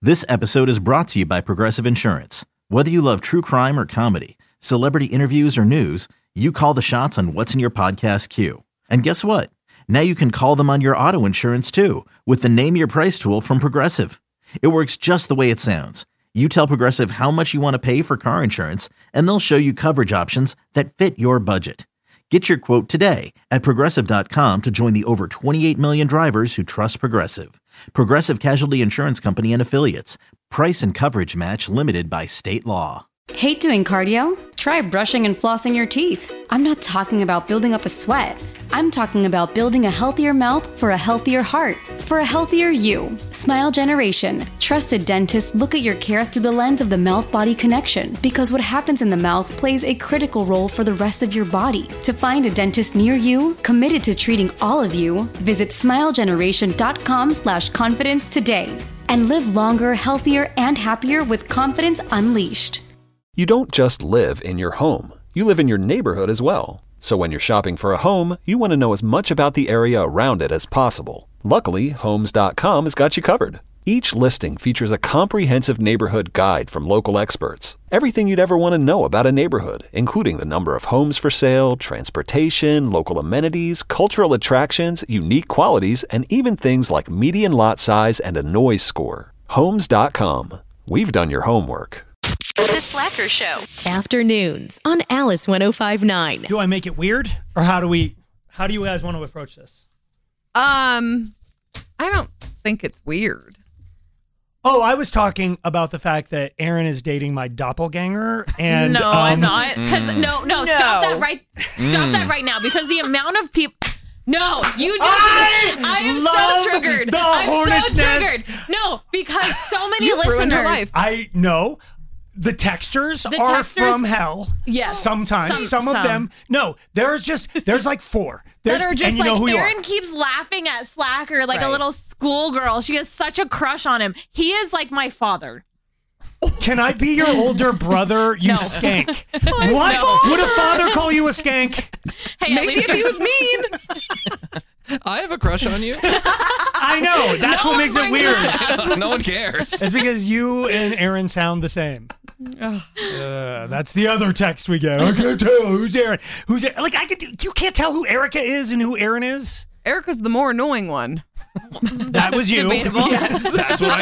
This episode is brought to you by Progressive Insurance. Whether you love true crime or comedy, celebrity interviews or news, you call the shots on what's in your podcast queue. And guess what? Now you can call them on your auto insurance too with the Name Your Price tool from Progressive. It works just the way it sounds. You tell Progressive how much you want to pay for car insurance, and they'll show you coverage options that fit your budget. Get your quote today at Progressive.com to join the over 28 million drivers who trust Progressive. Progressive Casualty Insurance Company and Affiliates. Price and coverage match limited by state law. Hate doing cardio? Try brushing and flossing your teeth. I'm not talking about building up a sweat. I'm talking about building a healthier mouth for a healthier heart, for a healthier you. Smile Generation. Trusted dentists look at your care through the lens of the mouth-body connection because what happens in the mouth plays a critical role for the rest of your body. To find a dentist near you, committed to treating all of you, visit smilegeneration.com/confidence today and live longer, healthier, and happier with confidence unleashed. You don't just live in your home. You live in your neighborhood as well. So when you're shopping for a home, you want to know as much about the area around it as possible. Luckily, Homes.com has got you covered. Each listing features a comprehensive neighborhood guide from local experts. Everything you'd ever want to know about a neighborhood, including the number of homes for sale, transportation, local amenities, cultural attractions, unique qualities, and even things like median lot size and a noise score. Homes.com. We've done your homework. The Slacker Show. Afternoons on Alice 105.9. Do I make it weird? Or how do you guys want to approach this? I don't think it's weird. Oh, I was talking about the fact that Aaron is dating my doppelganger, and no, I'm not. No, stop that right now, because the amount of people. No, you just. I am so triggered. I'm so triggered. No, because so many listeners. Her life. I know. The texters are from hell. Yes. Sometimes. Some of them. No, there's like four. That are just and you know who Aaron keeps laughing at Slacker like a little schoolgirl. She has such a crush on him. He is like my father. Can I be your older brother, you skank? What? No. Would a father call you a skank? Hey, maybe if he was mean. I have a crush on you. I know. That's what makes it weird. No one cares. It's because you and Aaron sound the same. That's the other text we get. I can't tell who's Aaron. Like you can't tell who Erica is and who Aaron is. Erica's the more annoying one. That was you. Debatable. Yes. That's what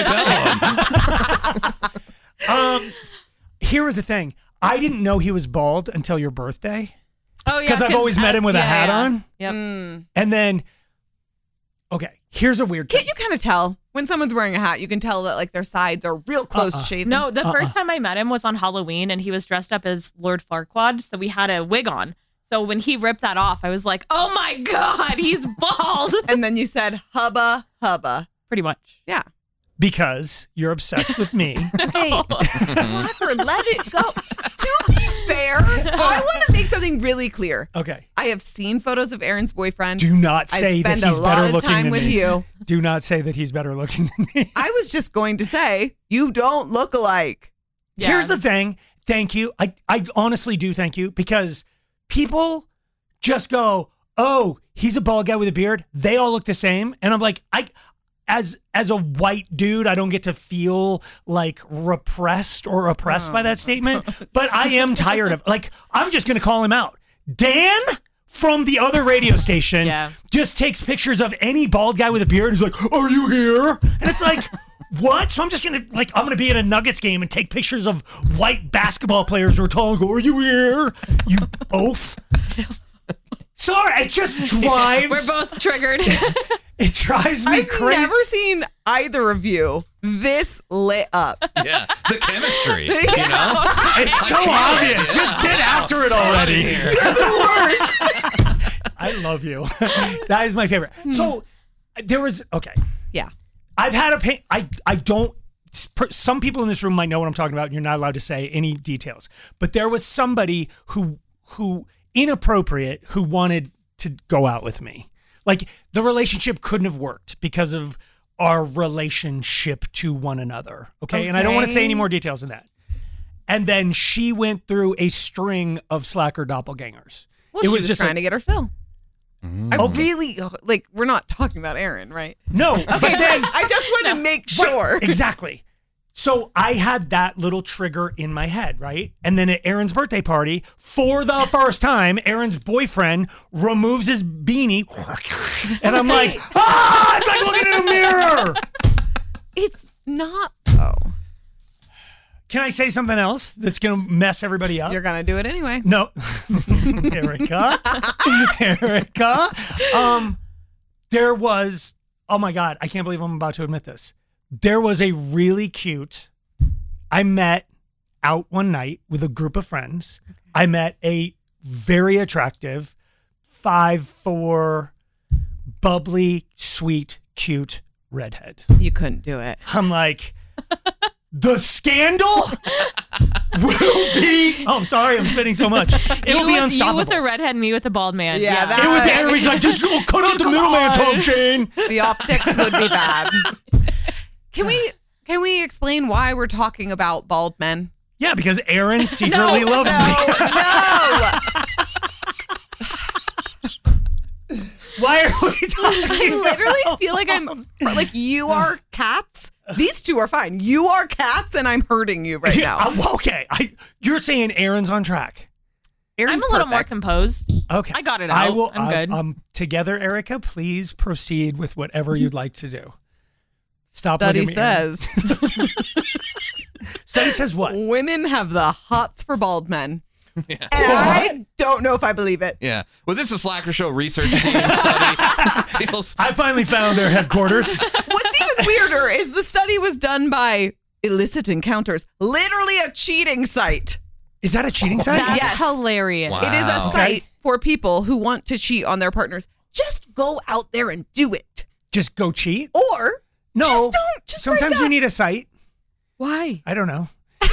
I tell him. Here was the thing. I didn't know he was bald until your birthday. Oh yeah, because I've always met him with a hat on. Yep. And then, okay, here's a weird thing. Can't you kind of tell when someone's wearing a hat? You can tell that like their sides are real close shaven. No, the first time I met him was on Halloween, and he was dressed up as Lord Farquaad, so we had a wig on. So when he ripped that off, I was like, "Oh my God, he's bald!" And then you said, "Hubba, hubba." Pretty much. Yeah. Because you're obsessed with me. Hey, Slacker, let it go. To be fair, I want to make something really clear. Okay. I have seen photos of Aaron's boyfriend. Do not say that he's better looking than me. I spend a lot of time with you. Do not say that he's better looking than me. I was just going to say, you don't look alike. Yeah. Here's the thing. Thank you. I honestly do thank you, because people just go, oh, he's a bald guy with a beard. They all look the same. And I'm like, as a white dude, I don't get to feel like repressed or oppressed by that statement, but I am tired of, like, I'm just going to call him out. Dan from the other radio station just takes pictures of any bald guy with a beard. He's like, are you here? And it's like, what? So I'm just going to, like, I'm going to be at a Nuggets game and take pictures of white basketball players who are tall and go, are you here? You oaf. Sorry, it just drives. We're both triggered. It drives me crazy. I've never seen either of you this lit up. Yeah, the chemistry. You Yeah. know? It's so obvious. Just get after it already. You're the worst. I love you. That is my favorite. So there was, okay. Yeah. I've had a pain. I don't, some people in this room might know what I'm talking about, and you're not allowed to say any details. But there was somebody who inappropriate who wanted to go out with me. Like, the relationship couldn't have worked because of our relationship to one another. Okay. And I don't want to say any more details than that. And then she went through a string of Slacker doppelgangers. Well, she was just trying to get her fill. I really, like, we're not talking about Aaron, right? No. Okay, But then I just want to make sure. Exactly. So I had that little trigger in my head, right? And then at Aaron's birthday party, for the first time, Aaron's boyfriend removes his beanie. And I'm like, it's like looking in a mirror. It's not, though. Can I say something else that's going to mess everybody up? You're going to do it anyway. No. Erica. There was, oh my God, I can't believe I'm about to admit this. There was a really cute, I met out one night with a group of friends. I met a very attractive 5'4", bubbly, sweet, cute redhead. You couldn't do it. I'm like, the scandal will be. Oh, I'm sorry, I'm spitting so much. It'll be unstoppable. You with a redhead, me with a bald man. Yeah, it would be. Everybody's like, just cut out the middleman, Tom Shane. The optics would be bad. Can we explain why we're talking about bald men? Yeah, because Aaron secretly loves me. No. Why are we talking? I literally feel like I'm like, you are cats. These two are fine. You are cats, and I'm hurting you right now. Okay, you're saying Aaron's on track. Aaron's I'm a little more perfect. composed. Okay, I got it out. I'm good. Together, Erica, please proceed with whatever you'd like to do. Stop. Study says. Study says what? Women have the hots for bald men. Yeah. And I don't know if I believe it. Yeah. Well, this is a Slacker Show research team study. I finally found their headquarters. What's even weirder is the study was done by Illicit Encounters, literally a cheating site. Is that a cheating site? That's yes. hilarious. Wow. It is a site for people who want to cheat on their partners. Just go out there and do it. Just go cheat? Or no. Just don't. Just sometimes you need a site. Why? I don't know.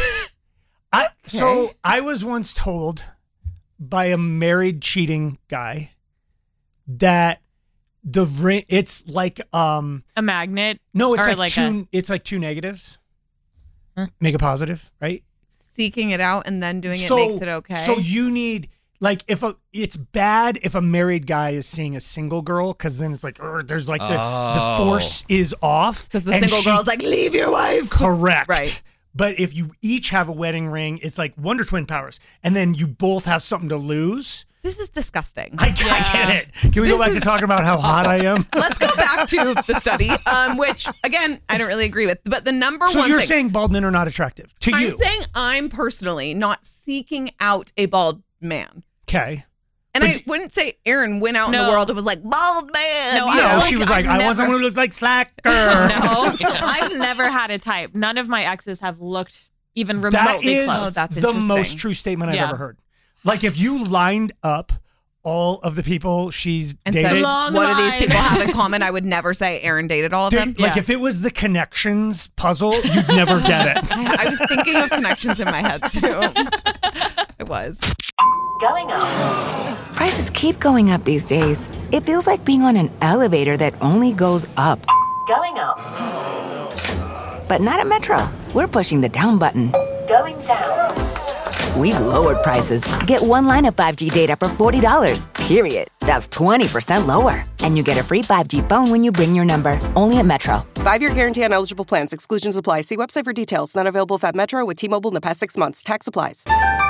So I was once told by a married cheating guy that it's like a magnet. No, it's or like two negatives. Make a positive, right? Seeking it out and then doing it makes it okay. So you need like it's bad if a married guy is seeing a single girl because then it's like there's like the force is off because the single girl's like, leave your wife. Correct. Right. But if you each have a wedding ring, it's like Wonder Twin powers. And then you both have something to lose. This is disgusting. I get it. Can we go back to talking about how hot I am? Let's go back to the study, which, again, I don't really agree with. But the number one thing. So you're thing, saying bald men are not attractive to you? I'm saying I'm personally not seeking out a bald man. Okay. And I wouldn't say Aaron went out in the world and was like, bald man. No, she was like, I want someone who looks like Slacker. No, I've never had a type. None of my exes have looked even remotely close. That is the most true statement I've ever heard. Like if you lined up all of the people she's dated. Said, what do these people have in common? I would never say Aaron dated all of them. Like if it was the connections puzzle, you'd never get it. I was thinking of connections in my head too. It was. Going up. Prices keep going up these days. It feels like being on an elevator that only goes up. Going up. But not at Metro. We're pushing the down button. Going down. We've lowered prices. Get one line of 5G data for $40, period. That's 20% lower. And you get a free 5G phone when you bring your number. Only at Metro. 5-year guarantee on eligible plans. Exclusions apply. See website for details. Not available at Metro with T-Mobile in the past 6 months. Tax applies.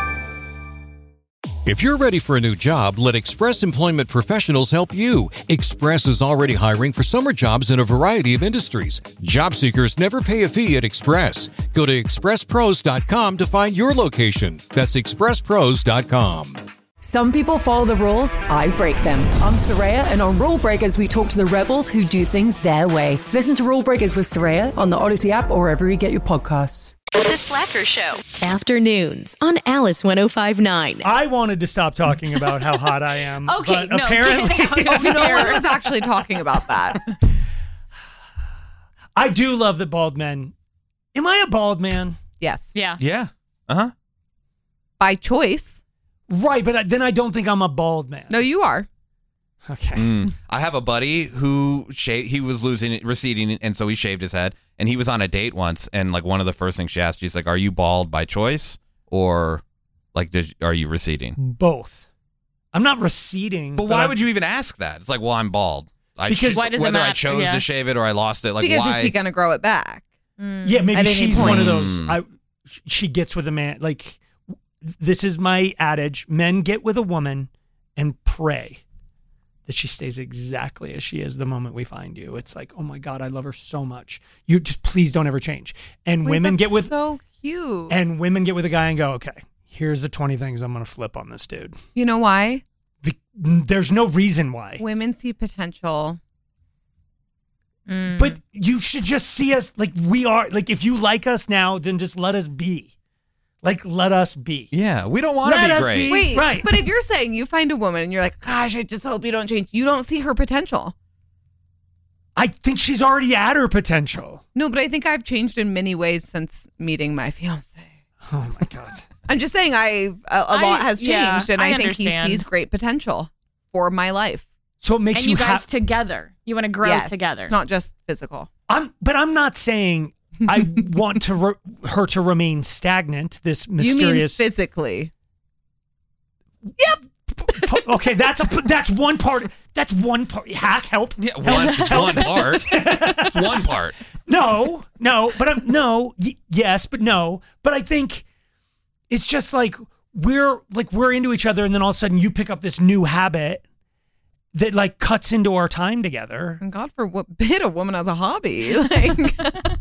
If you're ready for a new job, let Express Employment Professionals help you. Express is already hiring for summer jobs in a variety of industries. Job seekers never pay a fee at Express. Go to expresspros.com to find your location. That's expresspros.com. Some people follow the rules, I break them. I'm Soraya, and on Rule Breakers, we talk to the rebels who do things their way. Listen to Rule Breakers with Soraya on the Odyssey app or wherever you get your podcasts. The Slacker Show. Afternoons on Alice 105.9. I wanted to stop talking about how hot I am. Okay, but apparently no one was actually talking about that. I do love the bald men. Am I a bald man? Yes. Yeah. Yeah. Uh-huh. By choice. Right, but then I don't think I'm a bald man. No, you are. Okay. I have a buddy who he was receding, and so he shaved his head. And he was on a date once, and like one of the first things she asked, she's like, "Are you bald by choice, or like are you receding?" Both. I'm not receding. But why would you even ask that? It's like, well, I'm bald. Because why does it whether matter? I chose to shave it or I lost it, like because why? is he going to grow it back? Yeah, maybe At any she's point. one of those. She gets with a man. Like, this is my adage: men get with a woman and pray that she stays exactly as she is the moment we find you. It's like, oh my God, I love her so much. You just please don't ever change. And women get with so cute. And women get with a guy and go, okay, here's the 20 things I'm going to flip on this dude. You know why? There's no reason why. Women see potential. But you should just see us like we are. Like, if you like us now, then just let us be. Like, let us be. Yeah, we don't want to be great. Wait, right. But if you're saying you find a woman and you're like, gosh, I just hope you don't change. You don't see her potential. I think she's already at her potential. No, but I think I've changed in many ways since meeting my fiance. Oh my God. I'm just saying a lot has changed, and I think understand. he sees great potential for my life. So it makes And you guys together. You want to grow Yes, together. It's not just physical. But I'm not saying I want to her to remain stagnant. This mysterious. You mean physically? Okay, that's one part. That's one part. Hack, help. Yeah, it's one part. It's one part. No, but yes, but no. But I think it's just like we're into each other, and then all of a sudden you pick up this new habit that like cuts into our time together. And God forbid a woman has a hobby. Like, wait,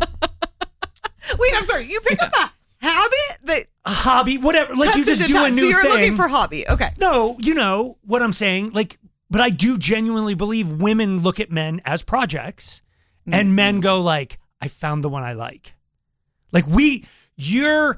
I'm sorry. You pick up a habit that a hobby, whatever. Like, you just do a new thing. So you're thing. looking for hobby. Okay. No, you know what I'm saying. Like, but I do genuinely believe women look at men as projects, and men go like, I found the one I like. Like you're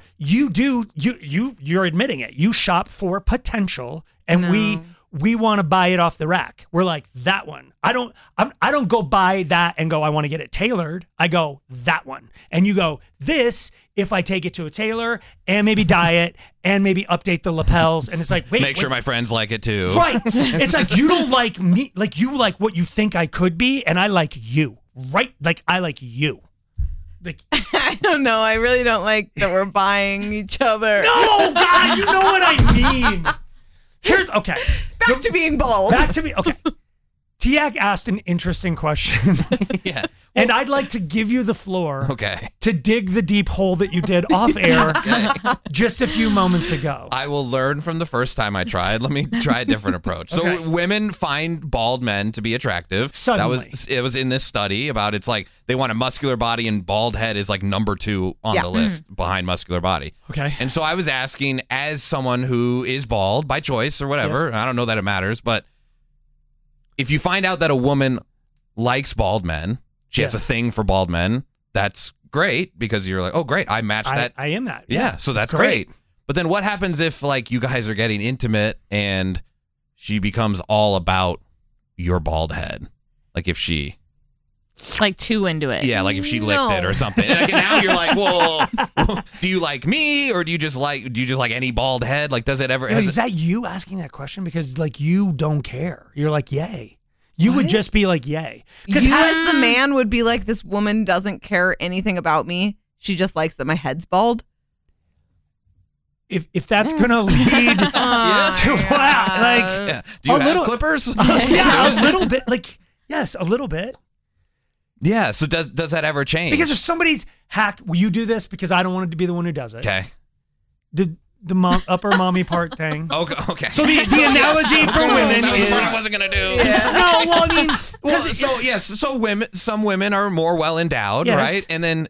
admitting it. You shop for potential, and we want to buy it off the rack. We're like, that one. I don't go buy that and go, I want to get it tailored. I go, that one. And you go, this, if I take it to a tailor and maybe dye it and maybe update the lapels. And it's like, Make sure my friends like it too. Right. It's like, you don't like me. Like, you like what you think I could be, and I like you. Right? Like, I like you. Like, I don't know. I really don't like that we're buying each other. No, God, you know what I mean. Okay. Back to being bold. Okay. Tiak asked an interesting question. Yeah. And I'd like to give you the floor Okay. to dig the deep hole that you did off air just a few moments ago. I will learn from the first time I tried. Let me try a different approach. Okay. So women find bald men to be attractive. Suddenly. It was in this study about it's like they want a muscular body, and bald head is like number 2 on the list behind muscular body. Okay. And so I was asking, as someone who is bald by choice or whatever, I don't know that it matters, but if you find out that a woman likes bald men, she has a thing for bald men, that's great, because you're like, oh, great, I matched that. I am that. Yeah, so that's great. But then what happens if, like, you guys are getting intimate and she becomes all about your bald head? Like, if she... Like, too into it. Yeah, like if she licked it or something. And again, now you're like, well, do you like me, or do you just like any bald head? Like, does it ever... Is that you asking that question? Because, like, you don't care. You're like, yay. You would just be like, yay. Because you as the man would be like, this woman doesn't care anything about me. She just likes that my head's bald. If that's gonna lead to what? Like, do you have clippers? Yeah, a little bit. Like, yes, a little bit. Yeah. So does that ever change? Because if somebody's hack, will you do this? Because I don't want it to be the one who does it. Okay. The upper mommy part thing. Okay. So the analogy for women that was is... the part I wasn't gonna do. Yeah. No, well, I mean... some women are more well endowed, right? And then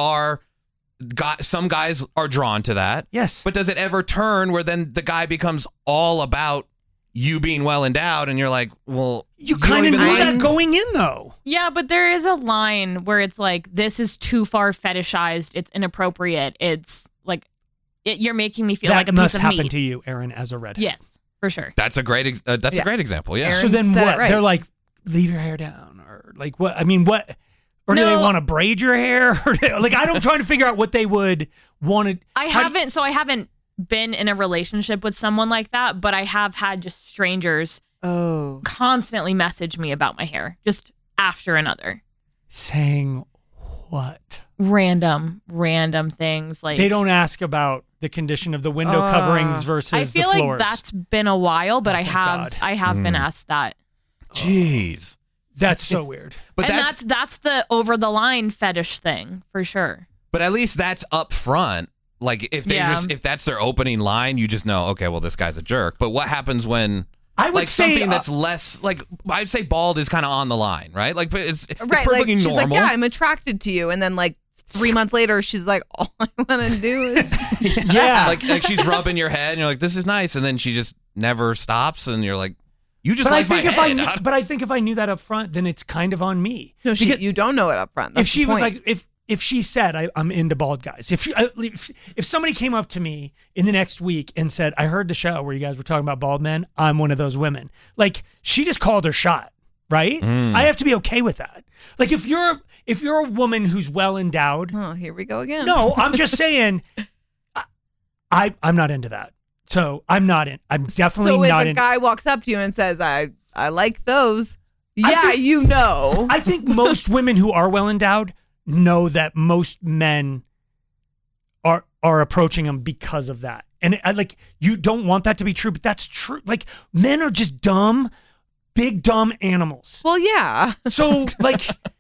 some guys are drawn to that. Yes. But does it ever turn where then the guy becomes all about you being well endowed, and you're like, well, you kind of knew that going in, though. Yeah, but there is a line where it's like, this is too far fetishized. It's inappropriate. It's like, you're making me feel like a piece of meat. That must happen to you, Erin, as a redhead. Yes, for sure. That's a great a great example. Yeah. So then what? They're like, leave your hair down, or like what? I mean, what? Or do they want to braid your hair? Like, I'm trying to figure out what they would want to. I haven't been in a relationship with someone like that, but I have had just strangers constantly message me about my hair, just after another. Saying what? Random things. Like, they don't ask about the condition of the window coverings versus the floors. I feel like that's been a while, but I have been asked that. Jeez. That's so weird. But and that's the over the line fetish thing for sure. But at least that's up front. Like if if that's their opening line, you just know, okay, well, this guy's a jerk. But what happens when I would say something that's less like I'd say bald is kind of on the line, right? Like it's Right, perfectly like she's normal. like, yeah, I'm attracted to you, and then like 3 months later, she's like, all I want to do is like she's rubbing your head, and you're like, this is nice, and then she just never stops, and you're like, you just like my head. But I think if I knew that up front, then it's kind of on me. No, you don't know it up front. If she was like, if she said I'm into bald guys, if somebody came up to me in the next week and said, I heard the show where you guys were talking about bald men, I'm one of those women. Like she just called her shot, right? I have to be okay with that. Like if you're a woman who's well endowed. Oh, here we go again. No, I'm just saying, I'm not into that. So I'm not in. I'm definitely not in. So if a guy walks up to you and says, I like those. Yeah, you know. I think most women who are well endowed know that most men are approaching them because of that. And like you don't want that to be true, but that's true. Like men are just dumb, big dumb animals. Well, yeah. So like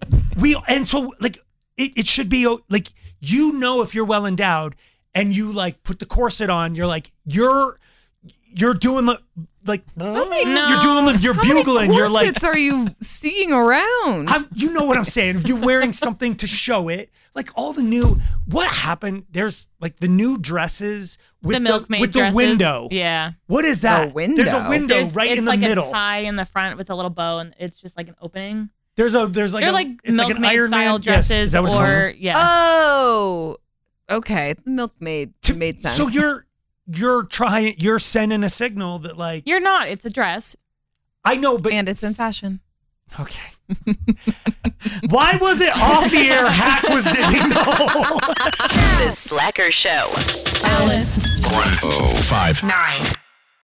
it should be like, you know, if you're well endowed and you like put the corset on, you're like you're doing the like you're doing the you're bugling. You're like, corsets are you seeing around? You know what I'm saying? If you're wearing something to show it, like all the new, what happened? There's like the new dresses with the milkmaid dresses. Window. Yeah. What is that? A window. There's a window right in the middle. It's like a tie in the front with a little bow, and it's just like an opening. They're like it's like an Iron style Man dresses, yes. Is that what's or going on? Oh, okay. Milkmaid made sense. So you're sending a signal that like you're not. It's a dress. I know, but and it's in fashion. Okay. Why was it off the air? Hack was digging the hole. The Slacker Show. Alice. 1059.